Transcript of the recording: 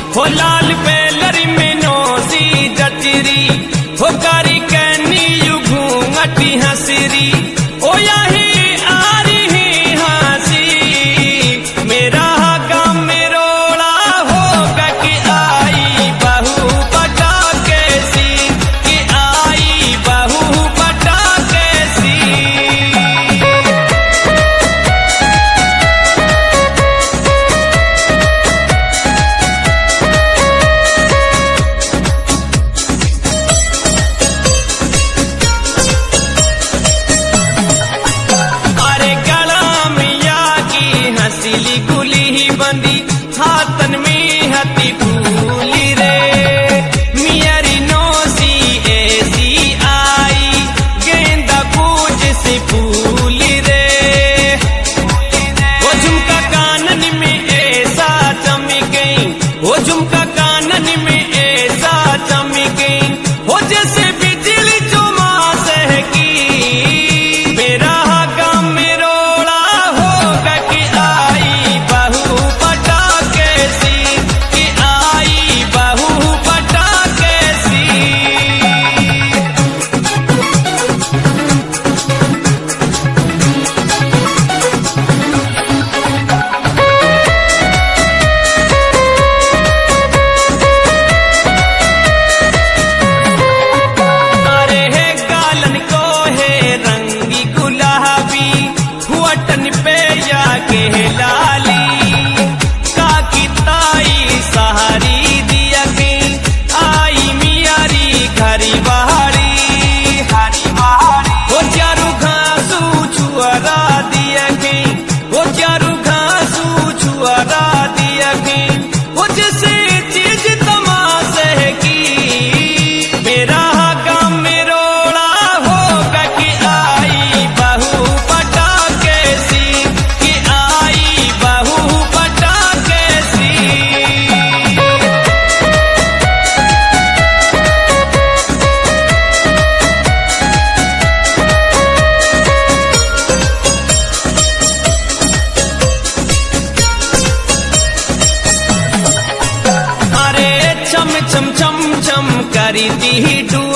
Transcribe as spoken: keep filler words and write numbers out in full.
हो लाल बेलरी में नोसी जचरी हो कारी कैनी यू घूंघटी हंसरी ओ यही आ रही हंसी मेरा गम में रोड़ा होगा कि आई बहू बटा कैसी कि आई बहू बटा कैसी। हसीली गुली ही बंदी हाथन में हती फूली रे मियारी नोसी ऐसी आई गेंदा पूज से फूली रे वो झुमका कानन में ऐसा चमके वो झुमका कानन में ऐसा चमके हो जैसे बिजली चुमास है की मेरा गम में रोड़ा होगा कि पे या के लाली काकी ताई सहारी दिया के आई मियारी घरी बहारी घरी बहारी हो चारू घासू छुआरा दिया के हो चारू घासू छुआरा दिया के हो जैसे चीज तमाशे की मेरा गम में रोड़ा होगा कि आई बहू बटा कैसी कि आई बहू बटा कैसी। अरे चम चम चम चम करी दी